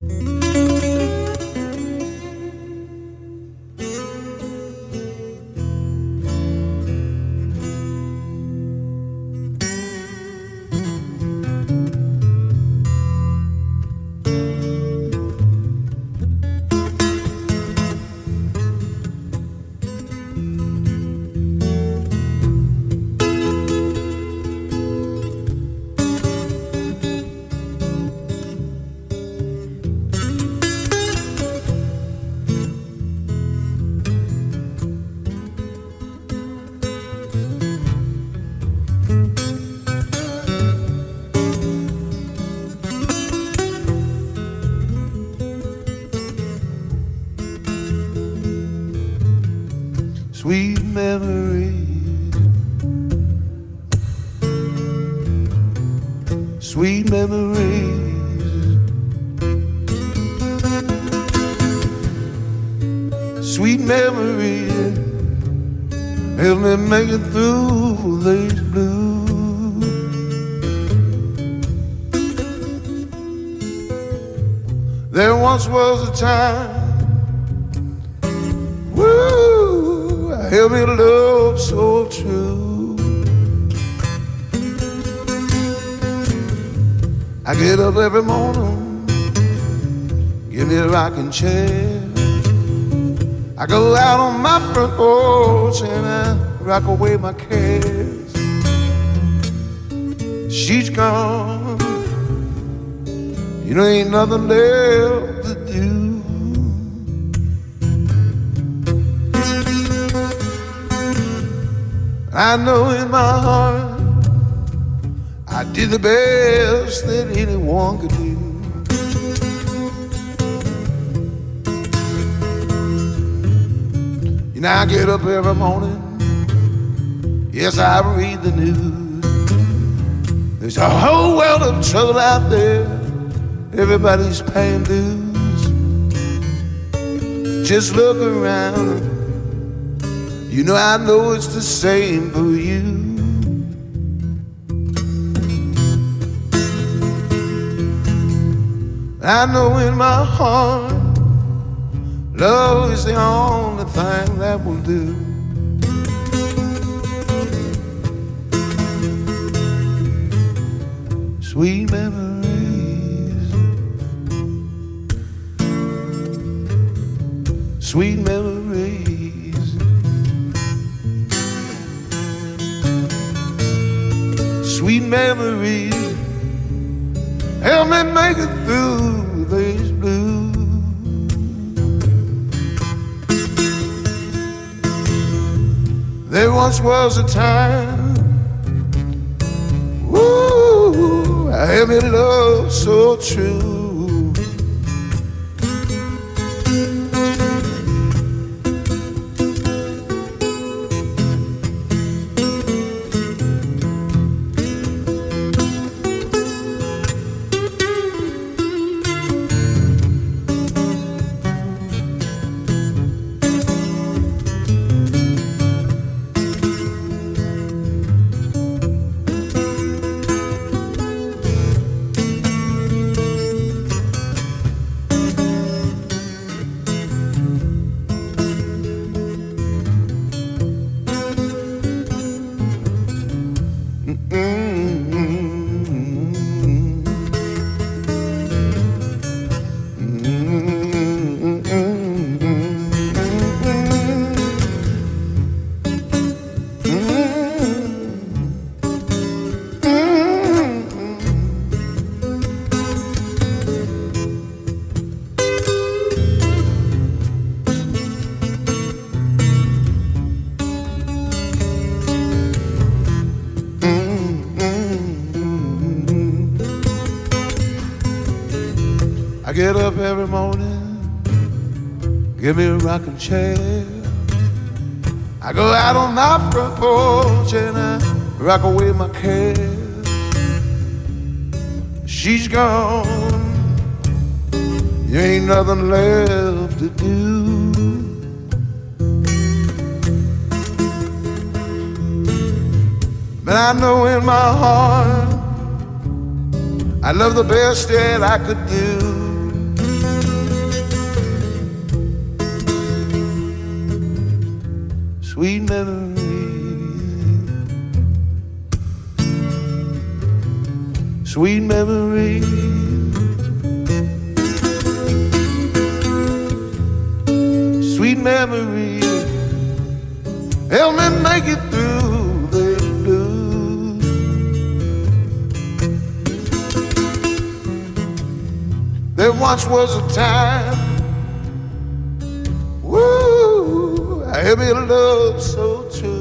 Sweet memories, sweet memories, sweet memories, help me make it through these blues. There once was a time, woo, I held me love so true. I get up every morning, give me a rocking chair. I go out on my front porch and I rock away my cares. She's gone, you know ain't nothing left to do. I know in my heart I did the best that anyone could do. You know I get up every morning, yes I read the news. There's a whole world of trouble out there, everybody's paying dues. Just look around, you know I know it's the same for you. I know in my heart love is the only thing that will do. Sweet memories, sweet memories, sweet memories, help me make it through these blues. There once was a time, woo, I had me love so true. I get up every morning, give me a rocking chair. I go out on my front porch and I rock away my cares. She's gone, there ain't nothing left to do. But I know in my heart I love the best that I could do. sweet memories. Sweet memories, help me make it through the blues. There once was a time, woo, I had me love so true.